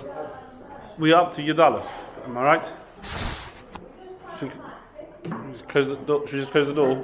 We are up to Yud Aleph. Am I right? Should we just close the door? Should we just close the door?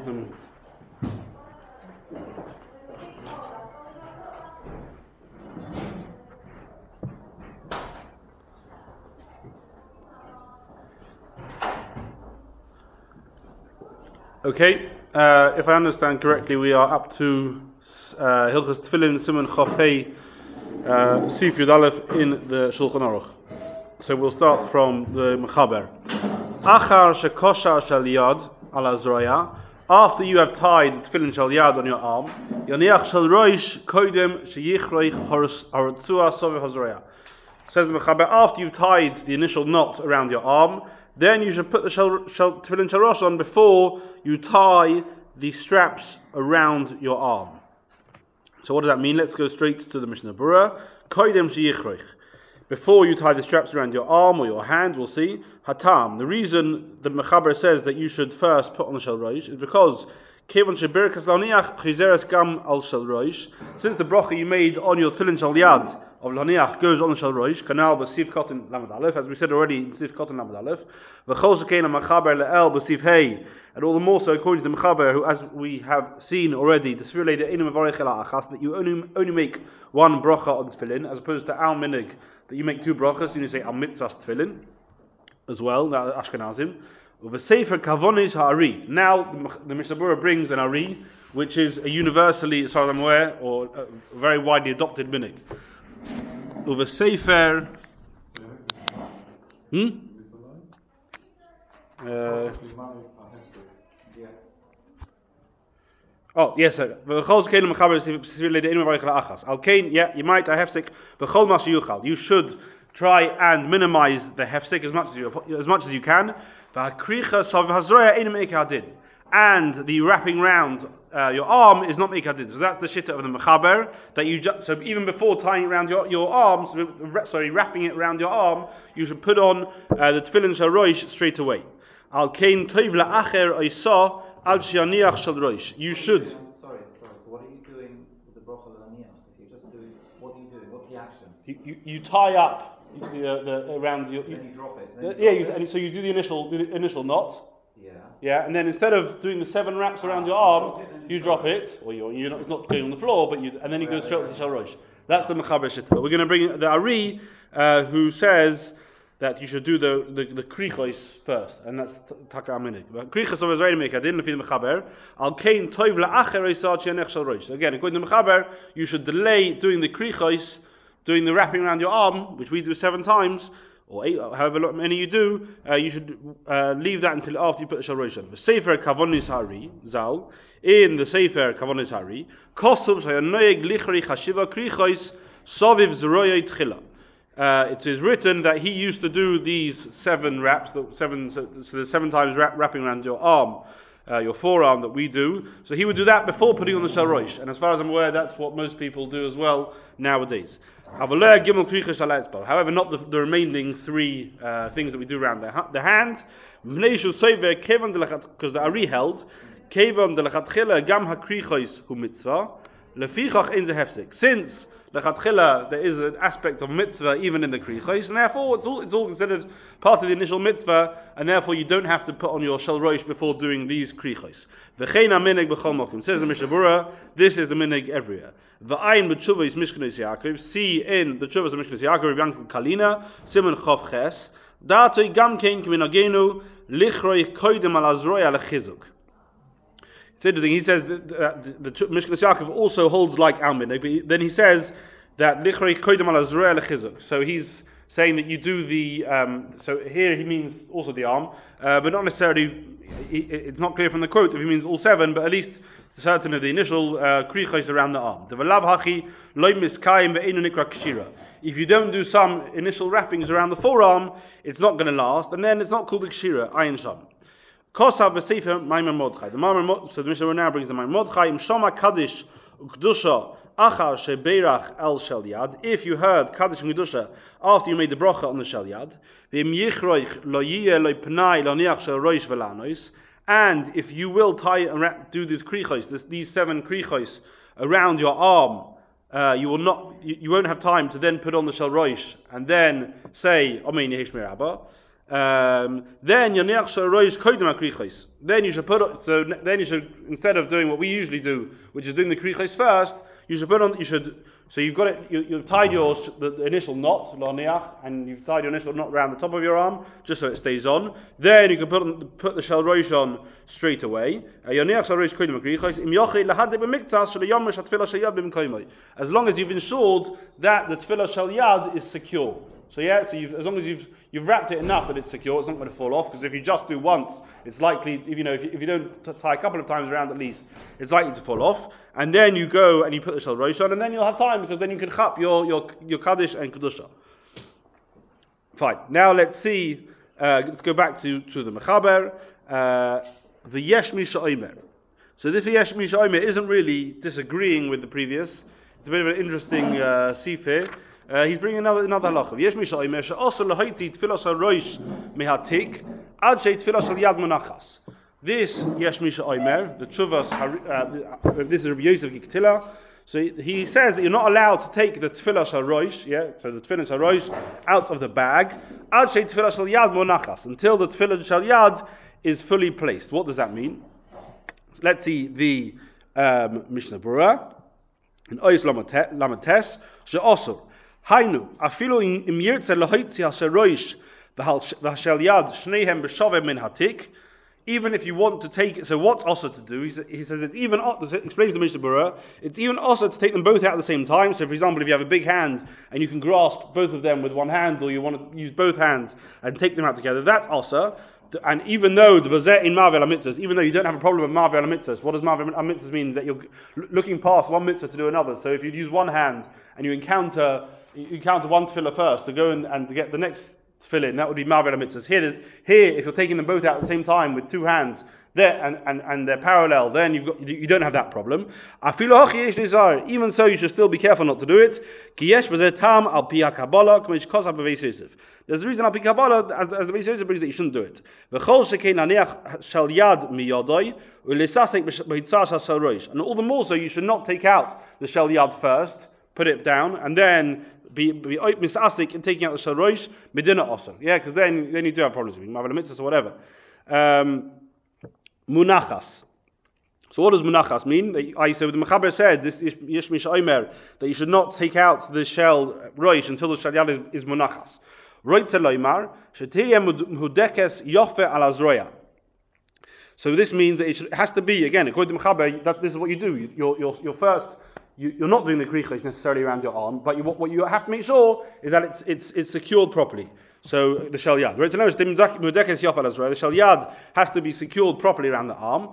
Okay. If I understand correctly, we are up to Hilchos Tefillin Siman Chof Hei Sif Yud Aleph in the Shulchan Aruch. So we'll start from the Mechaber. Achar shekosha shel yad ala zroya. After you have tied tefillin shel yad on your arm, yaniach shel roish koidem sheyichroich haratzua sovev hazroya. Says the Mechaber, after you've tied the initial knot around your arm, then you should put the tefillin shel rosh on before you tie the straps around your arm. So what does that mean? Let's go straight to the Mishnah Berurah. Koidem sheyichroich. Before you tie the straps around your arm or your hand, we'll see. Hatam. The reason the Mechaber says that you should first put on the shel roish is because since the bracha you made on your tefillin shel yad of laniach goes on the shel roish, kanal b'sif kotin lamed aleph, as we said already in sif kotin lamed aleph, v'chol shekein Mechaber le'el b'sif hey, and all the more so according to the Mechaber, who, as we have seen already, the sfirulei de'enu mevarech el ha'achas, that you only make one bracha on tefillin, as opposed to al minig, that you make two brachas, and you say al mitzvahs tefillin as well, Ashkenazim. With a sefer kavonis ha'ari. Now the Mishnah Berurah brings an ari, which is a universally, as far as I'm aware, or a very widely adopted minig. With a sefer. Oh, yes, sir. Yeah, you might, you should try and minimize the hefsek as much as you can. And the wrapping round your arm is not meikadin. So that's the shitta of the Mechaber, that you so even before tying it around your arm, wrapping it around your arm, you should put on the tefillin shel roish straight away. Al kain toiv la'acher oisah. You should. Sorry. So what are you doing with the bracha l'aniach? If you just do, what are you doing? What's the action? You tie up around your. Then you drop it. So you do the initial knot. Yeah. Yeah, and then instead of doing the 7 wraps around your arm, you drop it, or it's not going on the floor, but and then you go straight to the shel roish. That's the Mechaber Shitta. We're going to bring the Ari, who says that you should do the krichos first, and that's taka aminik. But krichos of Israel make adin lefi the Mechaber al kain toiv la'acher oisah chianech shel roish. So again, according to the Mechaber, you should delay doing the krichos, doing the wrapping around your arm, which we do 7 times, or 8, however many you do. You should leave that until after you put the shel roish on. The sefer kavonis hari zal in the sefer kavonis hari kosov shayanoyeg lichri chashiva krichos soviv zroya tchila. It is written that he used to do these 7 wraps, so the 7 times wrapping around your arm, your forearm that we do. So he would do that before putting on the shel roish, and as far as I'm aware, that's what most people do as well nowadays. However, not the remaining 3 things that we do around the hand. Because the Ari held, since there is an aspect of mitzvah even in the krichos, and therefore it's all considered part of the initial mitzvah, and therefore you don't have to put on your shel roish before doing these krichos. V'chein haminig b'chol mokim. Says the Mishnah Berurah, this is the minig everywhere. V'ayin b'tshuvos Mishkanos Yaakov. See in the tshuvos of Mishkanos Yaakov, Rabbi Yankel Kalina, Siman Chof Ches. Datoi gam kein k'minagenu lichroi koidem al azroya lechizuk. It's interesting. He says that the Mishkanos Yaakov also holds like Almin, but then he says that lichroi koidem al azroya lechizuk. So he's saying that you do the. So here he means also the arm, but not necessarily. It's not clear from the quote if he means all 7, but at least certain of the initial krichos around the arm. If you don't do some initial wrappings around the forearm, it's not going to last, and then it's not called a kshira. Ayin sham. Kosav v'sefer Maimon Mordechai. So the Mishnah now brings the Maimon Mordechai. Im shama kaddish ukdusha achar shebeirach el shel yad. If you heard kaddish and kedusha after you made the bracha on the shel yad, v'im yichroich lo yiyeh lo pnai lo niach shel roish v'lanos. And if you will tie and do these krichos, these 7 krichos around your arm you will not. You won't have time to then put on the shel roish and then say Amen Yehishmir Abba. Then Yaniach shel roish koydem hakrichos. Then you should put. So then you should, instead of doing what we usually do, which is doing the krichos first, you should put on. You should. So you've got it. You've tied the initial knot laniach, and you've tied your initial knot around the top of your arm, just so it stays on. Then you can put the shel roish on straight away. Yaniach shel roish koydem hakrichos. Im yochei lahadeh b'miktas shel yomesh hatfilah shel yad b'mkoymai. As long as you've ensured that the tefillah shel yad is secure. So yeah, so as long as you've wrapped it enough that it's secure, it's not going to fall off. Because if you just do once, it's likely, if you don't tie a couple of times around at least, it's likely to fall off. And then you go and you put the shel roish on, and then you'll have time, because then you can chap your kaddish and kedusha. Fine. Now let's see. Let's go back to the mechaber. The yesh mi she'omer. So this yesh mi she'omer isn't really disagreeing with the previous. It's a bit of an interesting sifir. He's bringing another halacha. Yesh mi she'omer she'oser lehaitzi tefillah shel roish mehatik ad she tefillah shel yad monachas. This yesh mi she'omer, the tshuvas, this is Rabbi Yosef Giktila. So he says that you're not allowed to take the tefillah shel roish, so the tefillah shel roish out of the bag ad she tefillah shel yad monachas, until the tefillah shel yad is fully placed. What does that mean? Let's see the Mishnah Berurah in Oyes Lamates she'osur. Hainu, afilu im yirtze lehoitzi hashel roish v'hashel yad shneihem b'shaveh min hatik. Even if you want to take it, so what's also to do? He says it's even, explains the Mishnah Berurah, it's even also to take them both out at the same time. So for example, if you have a big hand and you can grasp both of them with one hand, or you want to use both hands and take them out together, that's also. And even though the vazeh in Ma'aver mitzvahs, even though you don't have a problem with Ma'aver mitzvahs, what does Ma'aver mitzvahs mean? That you're looking past one mitzvah to do another. So if you use one hand and you encounter one tefillah first to go and to get the next tefillah, that would be Ma'aver mitzvahs. Here, if you're taking them both out at the same time with two hands, there and they're parallel, then you don't have that problem. Even so, you should still be careful not to do it. There's a reason al pi Kabbalah, as the Beis Yosef brings, that you shouldn't do it. And all the more so, you should not take out the shel yad first, put it down, and then be misasik in taking out the shel roish medina also. Yeah, because then you do have problems with Ma'aver mitzvahs or whatever. Munachas. So what does munachas mean? So the Mechaber said, this yesh mi she'omer, that you should not take out the shel roish until the shel yad is munachas. Roitze loymar shetiyeh mehudekes yofe al azroya. So this means that it has to be, again, according to Mechaber, that this is what you do. You're first. You're not doing the krichos necessarily around your arm, but what you have to make sure is that it's secured properly. So the shel yad. The shel yad has to be secured properly around the arm.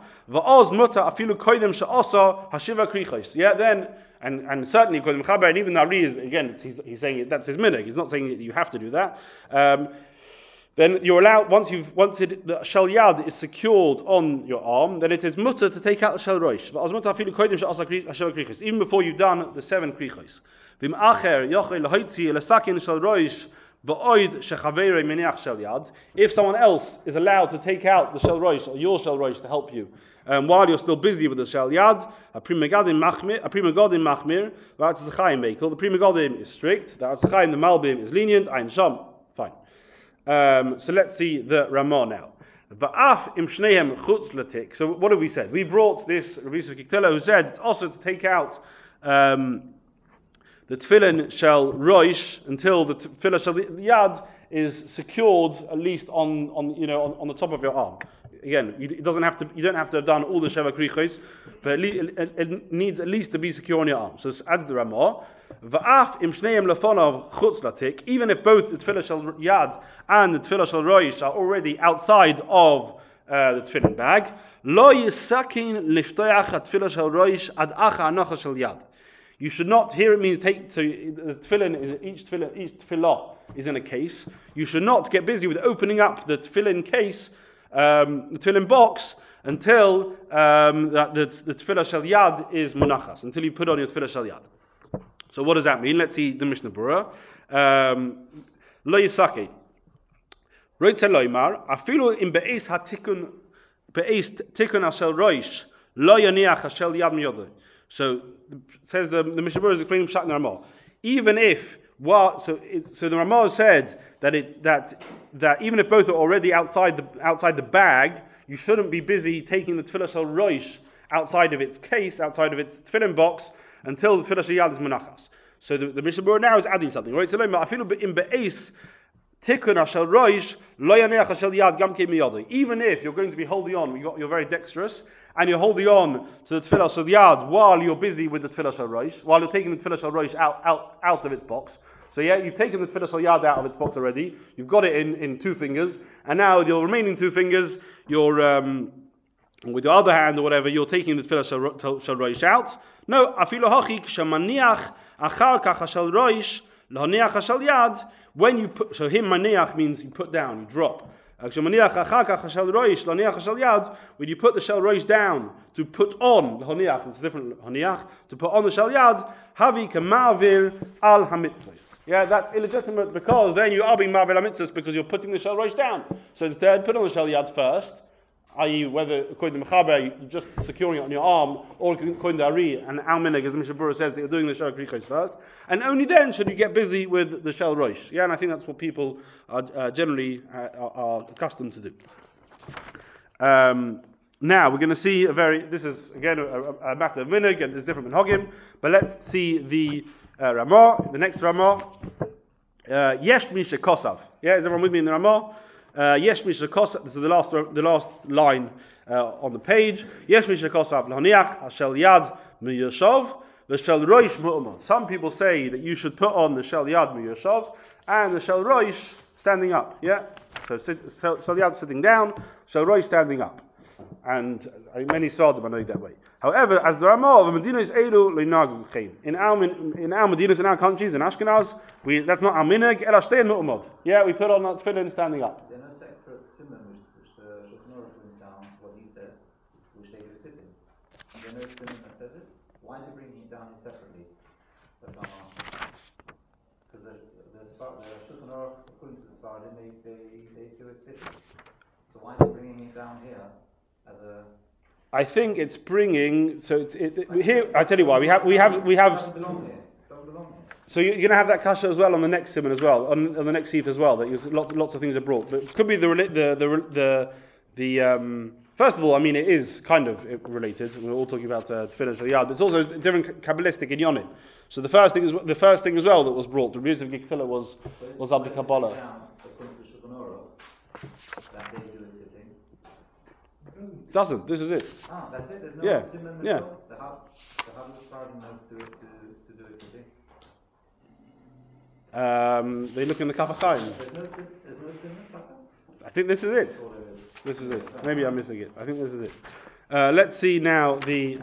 Yeah, then and certainly according to Mechaber, and even Nari is, again, he's saying that's his minhag. He's not saying that you have to do that. Then you're allowed, once the shel yad is secured on your arm, then it is mutter to take out the shel roish. Even before you've done the 7 krichos. If someone else is allowed to take out the shel roish or your shel roish to help you while you're still busy with the shel yad, a Pri Megadim machmir, the Pri Megadim is strict, the Atzachayim, the Malbim is lenient, Ein Sham, fine. So let's see the Ramah now. Va'af im shnehem chutz latik. So what have we said? We brought this Rabbi Yosef Giktila, who said it's also to take out the tefillin shel roish until the tefillah shel yad is secured at least on the top of your arm. Again, you don't have to have done all the sheva krichos, but it needs at least to be secure on your arm. So it's adds the Ramah. Va'af im shneim lefonav chutz latik. Even if both the tefillah shel yad and the tefillah shel roish are already outside of the tefillin bag, lo yisakin liftoyach tefillah shel roish ad acha anacha shel yad. You should not. Here it means take. So the tefillin is each tefillah is in a case. You should not get busy with opening up the tefillin case, the tefillin box, until the tefillah shel yad is munachas, until you put on your tefillah shel yad. So what does that mean? Let's see the Mishnah Berurah. Lo yisake. Roitze loymar afilu im be'es hatikun tikun ashel roish lo yaniach hashel yad miyodeh. So says the Mishnah Berurah is explaining Pshat in the Ramah. Even if so the Ramah said that even if both are already outside the bag, you shouldn't be busy taking the Tefillah Shel Rosh outside of its case, outside of its tefillin box, until the Tefillah Shel Yad is Menachas. So the Mishnah Berurah now is adding something, right? So I feel in be'es tikun shel roish lo yaneach shel yad gam ke miyadai. Even if you're going to be holding on, you're very dexterous, and you're holding on to the Tefillah Shel Yad while you're busy with the Tefillah Shel Rosh, while you're taking the Tefillah Shel Rosh out of its box. So yeah, you've taken the Tefillah Shel Yad out of its box already. You've got it in 2 fingers, and now with your remaining 2 fingers, you're with your other hand or whatever, you're taking the Tefillah Shel Rosh out. No, afilu hachik shemaniach achar kach shel Rosh lahaniach shel Yad. When you put, so him maniach means you put down, you drop. When you put the shel roish down to put on the honiach, it's different honiach, to put on the shel yad, havi kamavir al hamitzvos. Yeah, that's illegitimate because then you are being mavir hamitzvos because you're putting the shel roish down. So instead, put on the shel yad first, i.e., whether according to Mechaber you're just securing it on your arm, or according to Ari and Al-Minhag, as the Mishnah Berurah says, that you're doing the shel krichos first, and only then should you get busy with the shel roish. Yeah, and I think that's what people are generally are accustomed to do. Now we're going to see this is again a matter of minhag, and there's different minhagim, but let's see the Ramah, the next Ramah. Yesh mi shekosav. Yeah, is everyone with me in the Ramah? Yesh mi shekosav. This is the last line on the page. Yesh mi shekosav l'haniach hashel yad miyoshav v'shel roish mu'amad. Some people say that you should put on the shel yad miyoshav and the shel roish standing up. Yeah, so shel yad sitting down, shel roish standing up, and many Sfardim are knowing that way. However, as the Ramah of Medina is Eilu leinagu chein. In our Medinas, in our countries, in Ashkenaz, that's not our minhag. Ela shtein mu'amad. Yeah, we put on that tefillin standing up. They're not separate simon which the Shulchan Aruch brings down what he says, which they do sitting. There's no simon that says it. Why is he bringing it down separately? That's what I'm asking. Because the Shulchan Aruch, according to the Sfardim, they do it sitting. So why is he bringing it down here as a? I think it's bringing. So here, I tell you why. We have. Doesn't belong here. So you're going to have that kasha as well on the next simon as well, on the next seif as well. That lots of things are brought, but it could be the first of all, I mean, it is kind of related. We're all talking about tefillah shel yad, but it's also different kabbalistic in yonim. So the first thing as well that was brought. The Rebbe of Gikfila was Abdi Kabbalah. Doesn't. This is it. Ah, that's it. There's no simon. Yeah. So how does the Sfardim know to do it sitting? They look in the Kaf HaChaim. There's no simon. I think this is it. This is it. Maybe I'm missing it. I think this is it. Let's see now the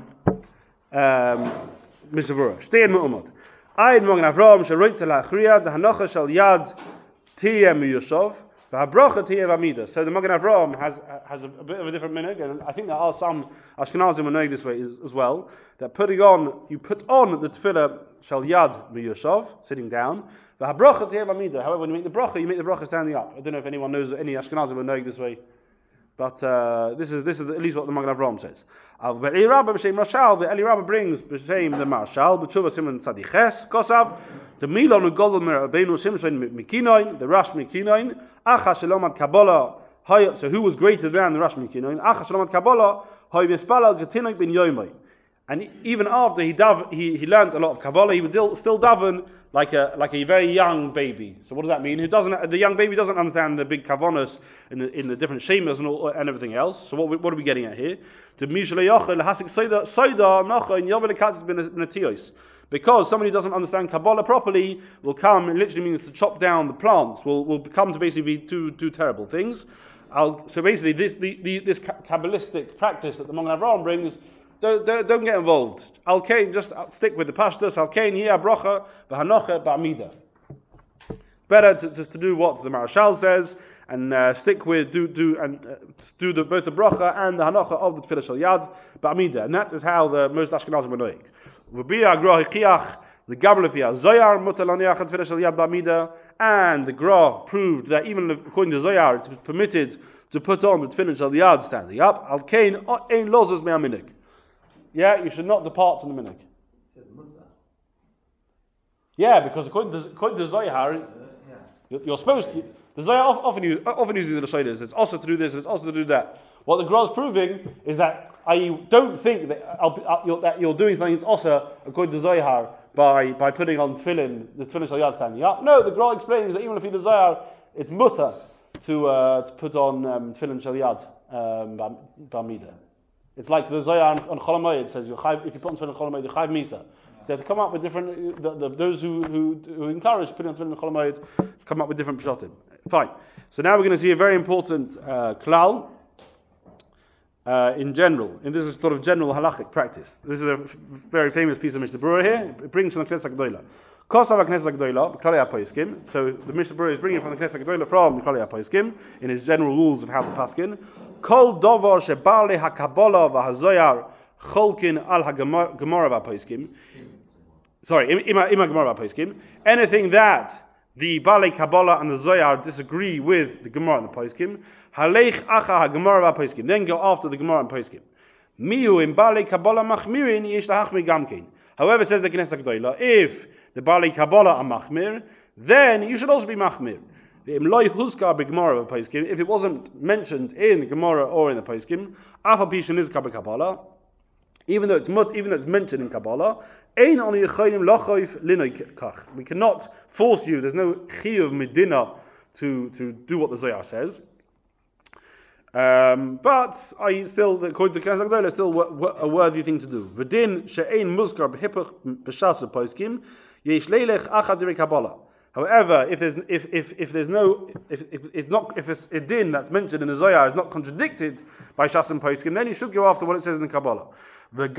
Mishnah Berurah. Shtein mu'amad. Ayin Magen Avraham sheroitz la'achriya the hanocha shel yad tiyeh miyoshav. So the Magen Avraham has a bit of a different minhag, and I think there are some Ashkenazim who know this way as well. That you put on the tefillah shel yad miyoshav, sitting down. However, when you make the bracha, you make the bracha standing up. I don't know if anyone knows any Ashkenazim who know this way, but this is at least what the Magen Avraham says. The Eli Rabbah brings b'shem the Marshal b'tshuva siman tzadiches kosav. The Milon u'Godol Rabbeinu Shimshon Mikinoin, the Rash Mikinoin, Acha Shalomad Kabbalah. So who was greater than the Rash Mikinoin? Acha Shalomad Kabbalah. Hoy Mispalal Getinoik bin Yoimai. And even after he learned a lot of Kabbalah, he would still daven like a very young baby. So what does that mean? The young baby doesn't understand the big kavanos in the different shemas and everything else. So what are we getting at here? Because somebody who doesn't understand Kabbalah properly will come, it literally means to chop down the plants, will come to basically be two terrible things. So basically this Kabbalistic practice that the Magen Avraham brings, don't get involved. Al-Kain, just stick with the pashtus. Al-Kain, bracha, v'hanocha, ba'amida. Better just to do what the Marashal says, and stick with, do both the bracha and the hanocha of the tefillah shel yad, ba'amida. And that is how the most Ashkenazim are knowing. The Gamla Zoyar mutalaniach tefillah shel yad ba'amida, and the Gra proved that even according to Zoyar, it was permitted to put on the tefillah shel yad standing up. Al-Kain ein lozos me'aminig. yeah, you should not depart from the minhag. It says mutter. Yeah, because according to Zohar, Yeah. you're supposed to. The Zohar often uses the Lashonis. It's also to do this, it's also to do that. What the Gra is proving is that I don't think that you're doing something that's also according to Zohar by putting on tefillin, the tefillin shal yad standing up. No, the Gra explains that even if you do Zohar, it's mutter to put on tefillin shal yad b'amida. It's like the Zohar on Chol HaMoed says if you put on tefillin Chol HaMoed, you chayv misa. So you have to come up with different. Those who encourage putting on tefillin Chol HaMoed come up with different pshatim. Fine. So now we're going to see a very important klal. In general, and this is sort of general halachic practice. This is a very famous piece of Mishnah Berurah here. It brings from the Knesset HaGedolah. Kosav HaKnesset HaGedolah, Klali HaPoskim. So the Mishnah Berurah is bringing from the Knesset HaGedolah from Klali HaPoskim in his general rules of how to paskin. Kol dovar shebali HaKabbalah v'Hazoyar cholkin al HaGemara v'Poskim. Sorry, ima Gemara v'Poskim. Anything that the Balei Kabbalah and the Zohar disagree with the Gemara and the Poskim. Halech acha HaGemara v'Poskim. Then go after the Gemara and Poskim. Miu in Balei Kabbalah machmirin yesh lahachmir gamkein. However, says the Knesset HaGedolah, if the Balei Kabbalah are machmir, then you should also be machmir. If it wasn't mentioned in the Gemara or in the Poskim, afal pishin is Kabbalah. Even though it's mentioned in Kabbalah, we cannot force you. There's no chiyuv medina to do what the Zohar says. But according to Knesset HaGedolah, it's still a worthy thing to do. V'din she'ein muzkar b'hipach b'shas poskim yesh leilech achad direi Kabbalah. However, if it's a din that's mentioned in the Zohar is not contradicted by Shas and Poskim, then you should go after what it says in the Kabbalah. When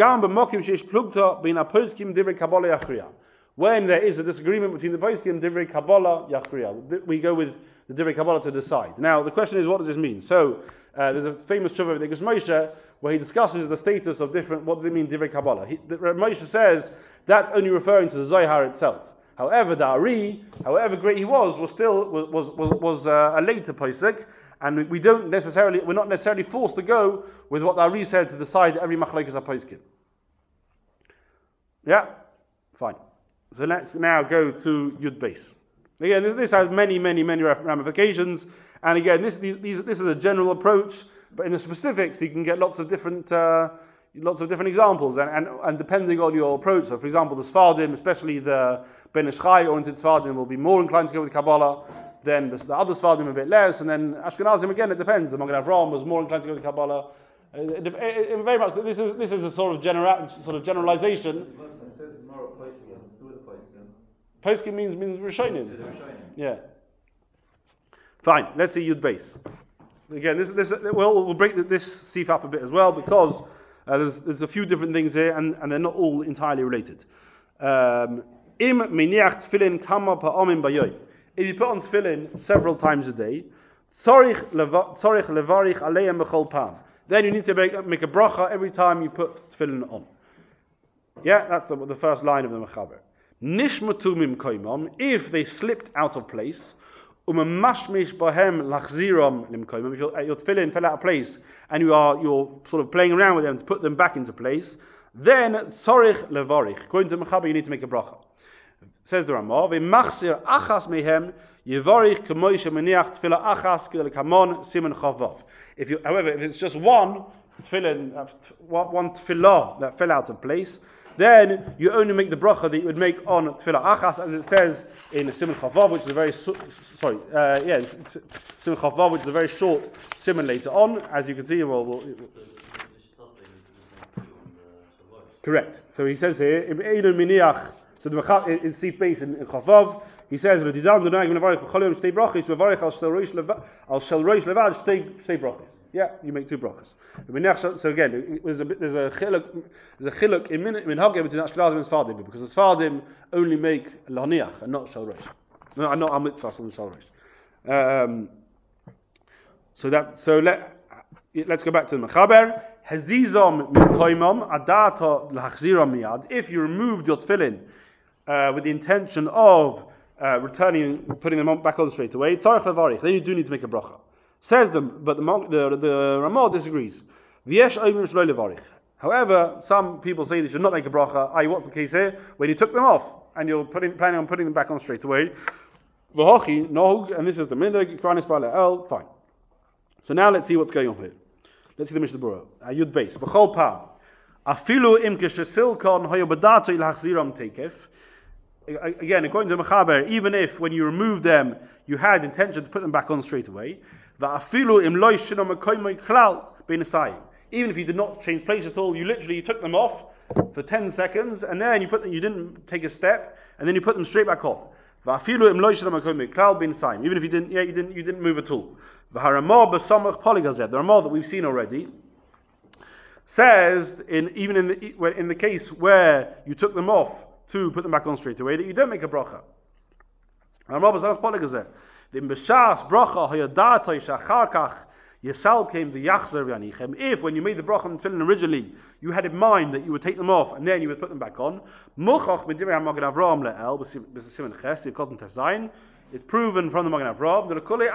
there is a disagreement between the Poskim, Divrei Kabbalah Yachriya, we go with the Divrei Kabbalah to decide. Now, the question is, what does this mean? So, there's a famous tshuva of the Gus Moshe where he discusses the status of different. What does it mean, Divrei Kabbalah? Moshe says that's only referring to the Zohar itself. However, the Ari, however great he was still a later posek, and we're not necessarily forced to go with what the Ari said to decide every machlokes are poskim. Yeah, fine. So let's now go to Yud Beis. Again, this has many ramifications, and again, this is a general approach, but in the specifics, you can get lots of different examples, and depending on your approach. So, for example, the Sfardim, especially the Ben Ish Chai oriented Sfardim, will be more inclined to go with Kabbalah. Then the other Sfardim a bit less, and then Ashkenazim again. It depends. The Magen Avraham was more inclined to go with Kabbalah. Very much. This is a sort of generalization. Poskim means Rishonim. Yeah. Fine. Let's see Yud Beis. Again, we'll break this sif up a bit as well because there's a few different things here, and they're not all entirely related. Im miniach tefillin kama pa'amim bayoy. If you put on tefillin several times a day, tzorich levarich aleim b'chol pam. Then you need to make a bracha every time you put tefillin on. Yeah, that's the first line of the mechaber. Nishmatu mim koimam, if they slipped out of place, umamashmish bahem lachziram lim koimam, if your tefillin fell out of place and you're sort of playing around with them to put them back into place, then tzorich levarich. According to the mechaber, you need to make a bracha. Says the Ramah, "V'machzir achas mehem yivarich k'moishe meniach tefillah achas k'del kamon siman chavav." However, if it's just one tefillah that fell out of place, then you only make the bracha that you would make on tefillah achas, as it says in siman chavav, which is a very siman chavav, which is a very short siman later on, as you can see. Correct. So he says here, so the Mechab in Sif Beis in Chavav, he says, yeah, you make two brachas. So again, there's a chiluk in Minhagim between Ashkenazim and Sfardim, because the Sfardim only make lahaniach and not shel rosh. No, not al mitzvah and shel rosh. Let's go back to the Mechaber. Hazizam min koimam adata lachziram miyad. If you removed your tefillin with the intention of putting them back on straight away, tzarich levarich, then you do need to make a bracha. Says them, but the Ramah disagrees. V'yesh oimim shlo levarich. However, some people say they should not make a bracha. What's the case here? When you took them off and you're planning on putting them back on straight away. V'hochi nohug, and this is the minhag. Kranis ba'le'el. Fine. So now let's see what's going on here. Let's see the Mishnah Berurah. Yud Beis. B'chol pam. Afilu im keshesilkon hoyo b'dato ilachziram tekef. Again, according to Mechaber, even if when you remove them, you had intention to put them back on straight away, even if you did not change place at all, you literally took them off for 10 seconds, and then you didn't take a step, and then you put them straight back on. Even if you didn't move at all. The Ramah that we've seen already says, even in the case where you took them off to put them back on straight away, that you don't make a bracha. If when you made the bracha and tefillin originally, you had in mind that you would take them off and then you would put them back on, it's proven from the Magen Avraham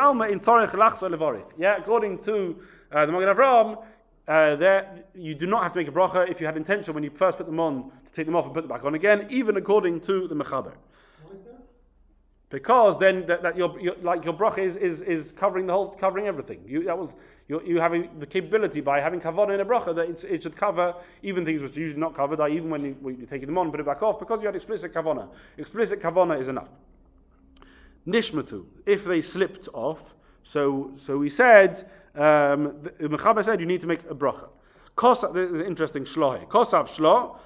that according to the Magen Avraham, that you do not have to make a bracha if you had intention when you first put them on to take them off and put them back on again, even according to the Mechaber. Why is that? Because then that your bracha is covering everything. You having the capability by having kavanah in a bracha that it should cover even things which are usually not covered, even when you're taking them on, put it back off, because you had explicit kavanah. Explicit kavanah is enough. Nishmatu, if they slipped off, so we said. The Mechaber said you need to make a bracha. Kosav, this is an interesting shloh here. Kosav shloh,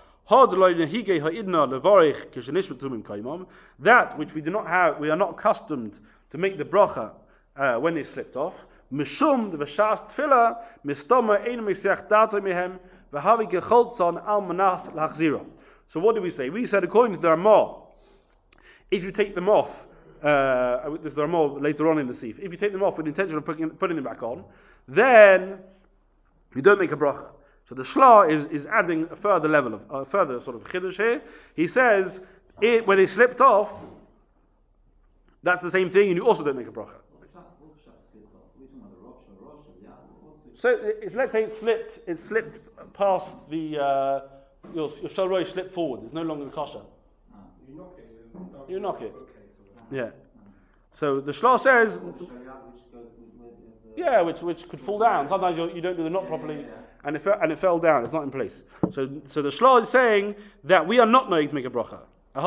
that which we do not have, we are not accustomed to make the bracha when they slipped off. Mishum the v'shas tefillah mistoma ein mesiach dato mehem v'havi gecholtzon al manas lachziro. So what did we say? We said according to the Ramah, if you take them off. There's the Ramah later on in the Sif. If you take them off with the intention of putting them back on, then you don't make a bracha. So the Shla is adding a further level of further sort of chiddush here. He says when they slipped off, that's the same thing, and you also don't make a bracha. So let's say it slipped past the your Shal Rosh slipped forward. It's no longer kosher. You knock it. Yeah. So the Shla says, which could fall down. Sometimes you don't do the knot properly, and it fell down. It's not in place. So the Shla is saying that we are not going to make a bracha.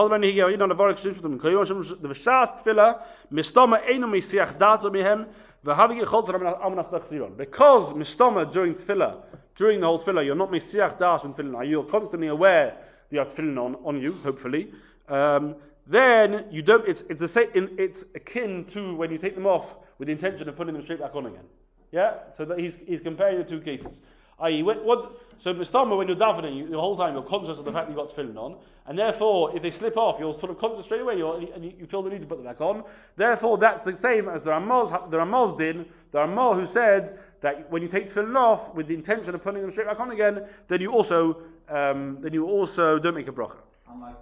Because mistama during tefillah, during the whole tefillah, you're not mesiach das when tefillin. You're constantly aware that you have tefillin on you, hopefully. Then you don't. It's the same. It's akin to when you take them off with the intention of putting them straight back on again. Yeah. So that he's comparing the two cases. I.e., so mistama when you're davening, the whole time you're conscious of the fact that you got tefillin on, and therefore if they slip off, you're sort of conscious straight away, and you feel the need to put them back on. Therefore, that's the same as the Ramaz did. The Ramah who said that when you take tefillin off with the intention of putting them straight back on again, then you also don't make a bracha. Unlike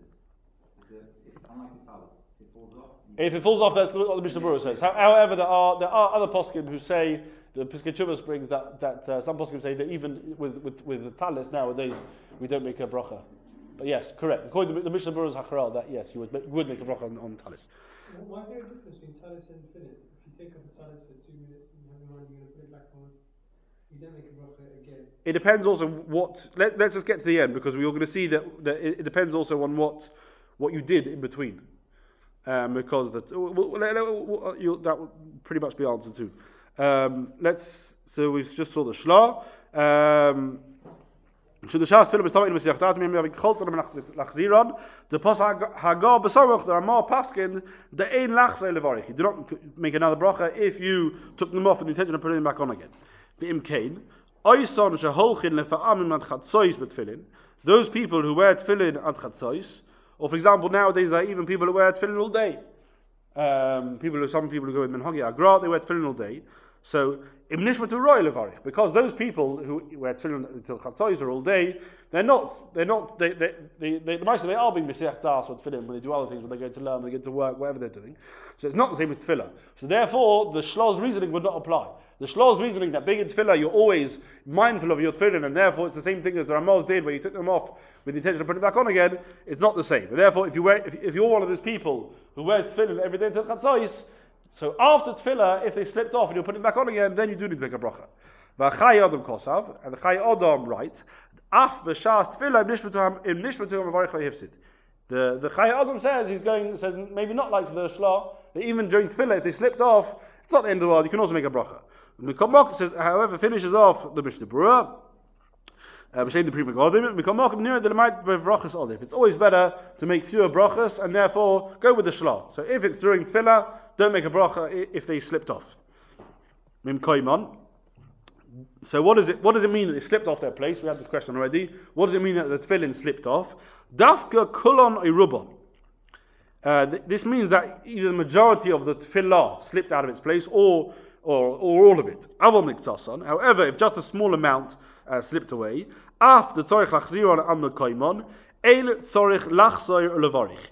it falls off. If it falls off, that's what the Mishnah Berurah says. However, there are other poskim who say, the Piskei Teshuvos brings that some poskim say that even with the talis nowadays we don't make a bracha. But yes, correct. According to the Mishnah Berurah's Hacharal, that yes, you would make a bracha on talis. Why is there a difference between talis and tefillin? If you take off the talis for 2 minutes and you have in mind you're going to put it back on, you don't make a bracha again. It depends also what. Let's just get to the end because we're going to see that it depends also on what you did in between. Because that will pretty much be answered too. So we just saw the Shla. Should the Shas Philip start in Mesiach Datum? We have Cholzer Lachziron. The Pasuk Hagar Besorach. There are more paskin. The Ein Lachzei Levarich. You do not make another bracha if you took them off with the intention of putting them back on again. The Imkain. Oison Sheholchin Lefa'amim Ad Chatzois Betfilin. Those people who wear tefillin ad Chatzois. Or for example, nowadays there are even people who wear tefillin all day. Some people who go in Minhagi Agra, they wear tefillin all day. So im nishmatu roy levarich, because those people who wear tefillin until chatzos all day, they are being b'seach das or tefillin when they do other things, when they go to learn, when they go to work, whatever they're doing. So it's not the same as tefillah. So therefore, the shlah's reasoning would not apply. The shlah's reasoning that being in tefillah, you're always mindful of your tefillin, and therefore it's the same thing as the Ramaz did, where you took them off with the intention of putting them back on again. It's not the same. And therefore, if you're one of those people who wears tefillin every day until chatzos, so after tefillah, if they slipped off and you're putting it back on again, then you do need to make a bracha. V'chai adam kosav, and the chai adam writes, af b'shas tefillah im nishmatuham avarich le'hifsid. The chai adam says maybe not like the shlah, that even during tefillah, if they slipped off, it's not the end of the world. You can also make a bracha. The Mikam says, however, finishes off the Mishnah Berurah. It's always better to make fewer brachas and therefore go with the shlah. So if it's during tefillah, don't make a bracha if they slipped off. So what does it mean that they slipped off their place? We had this question already. What does it mean that the tefillin slipped off? Dafka kulon irubon. This means that either the majority of the tefillah slipped out of its place or all of it. However, if just a small amount slipped away, after tzorich lachziron am koimon, ein tzorich lachzoir levarich.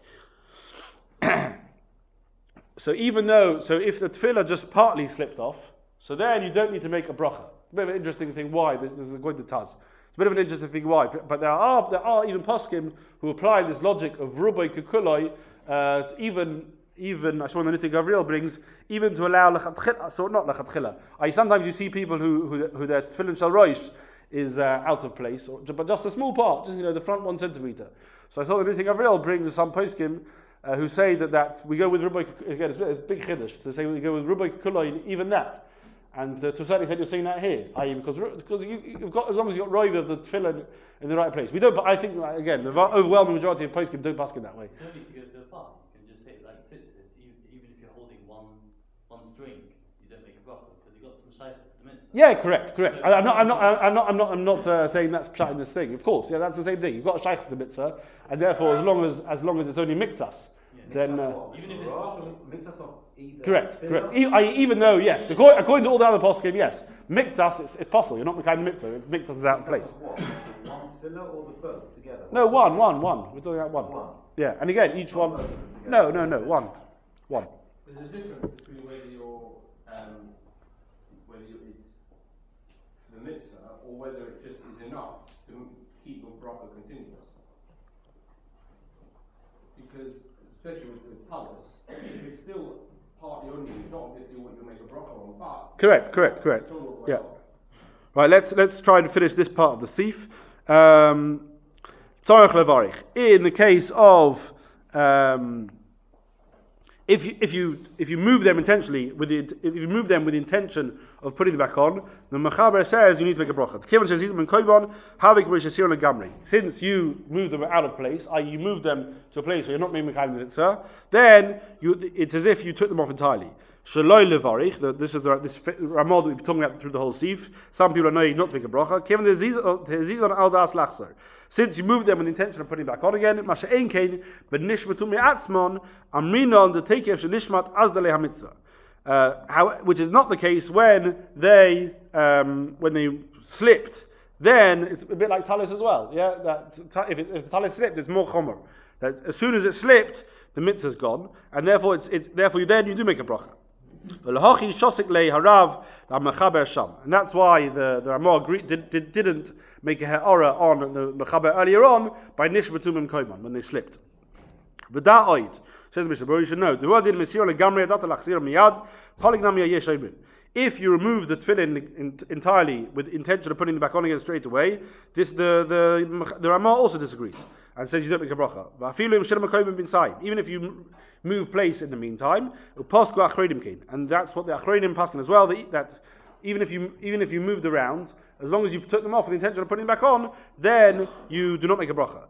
So if the tefillah just partly slipped off, so then you don't need to make a bracha. A bit of an interesting thing why. This is going to Taz. It's a bit of an interesting thing why. But there are even poskim who apply this logic of rubai kukuloi, even I saw the Nitei Gavriel brings, even to allow lechatchila, so not lechatchila. Sometimes you see people who their tefillin shel roish is out of place, but just a small part, just the front 1 centimeter. So I saw the Nitei Gavriel brings some poskim who say that we go with rubai, again it's a big chiddush to say we go with rubai kukuloi, even that. And to a certain extent, you're saying that here, i.e., because you've got, as long as you've got roiv of the tefillin in the right place. We don't. But I think again, the overwhelming majority of poskim don't paskin that way. You don't need to go so far. You can just say like tzitzis, even if you're holding one string, you don't make a bracha because you've got some shaykhs to the mitzvah. Yeah, correct. So I'm not saying that's pshat in this thing. Of course, yeah, that's the same thing. You've got a shaykhs to the mitzvah, and therefore, as long as it's only miktas, then even if it's correct. Even though, yes, according to all the other poskim, yes, miktas it's possible. You're not making mitzvah. Miktas is out of place. One tefillah or the both together? No, one. We're talking about one. Yeah, and again, each one. No, one. There's a difference between whether it's the mitzvah or whether it just is enough to keep your bracha continuous. Because, especially with talis, if it's still partly only, it's not obviously what you make a bracha on, but correct. Yeah. Right, let's try and finish this part of the sif. Tzarech levarich. In the case of if you move them intentionally with the intention of putting them back on, the Mechaber says you need to make a bracha. Since you move them out of place, i.e. you move them to a place where you're not making the mitzvah, then it's as if you took them off entirely. Shaloi levarich. This is this Ramah that we've been talking about through the whole sif. Some people are knowing not to make a bracha. Since you move them with the intention of putting it back on again, which is not the case when they slipped. Then it's a bit like talis as well. Yeah, that if the talis slipped, it's more chomer. That as soon as it slipped, the mitzvah's gone, and therefore therefore you do make a bracha. And that's why the Ramah didn't make a ha'ara on the Mechaber earlier on by nishmatumim koiman when they slipped. But that oid says Mishnah, but you should know if you remove the tefillin entirely with intention of putting it back on again straight away, the Ramah also disagrees and says you don't make a bracha. Even if you move place in the meantime, and that's what the achronim paskin as well. That even if you moved around, as long as you took them off with the intention of putting them back on, then you do not make a bracha.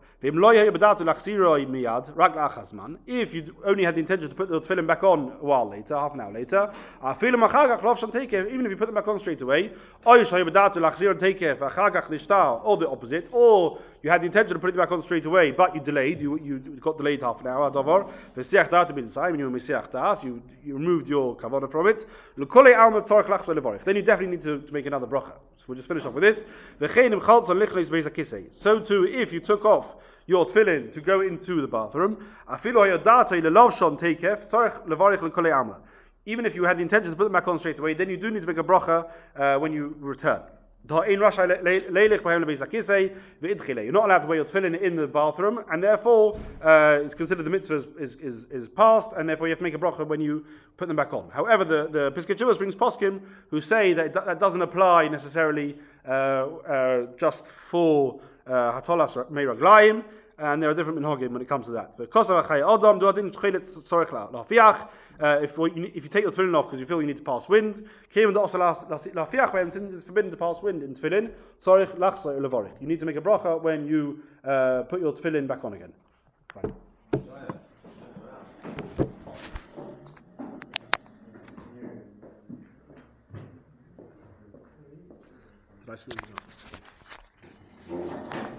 If you only had the intention to put the tefillin back on a while later, half an hour later, even if you put them back on straight away, or the opposite, or you had the intention of putting it back on straight away, but you delayed, you got delayed half an hour, davar, v'siach da'at b'nisayim, and you were mesiach da'as, you removed your kavanah from it, l'kolei alma tzarech lachzor levarich, then you definitely need to make another bracha. So we'll just finish off with this. V'chein im chalz on lichleis beis hakisei. So too, if you took off your tefillin to go into the bathroom, afilu hayodata lelavshon teikef, tzarech levarich l'kolei alma. Even if you had the intention to put them back on straight away, then you do need to make a bracha when you return. You're not allowed to wear your tefillin in the bathroom, and therefore it's considered the mitzvah is passed, and therefore you have to make a bracha when you put them back on. However, the Piskei Teshuvos brings poskim who say that doesn't apply necessarily just for hatolas meiraglayim, and there are different minhagim when it comes to that. If you take your tefillin off because you feel you need to pass wind, since it's forbidden to pass wind in tefillin, you need to make a bracha when you put your tefillin back on again. Right. Did I screw this up?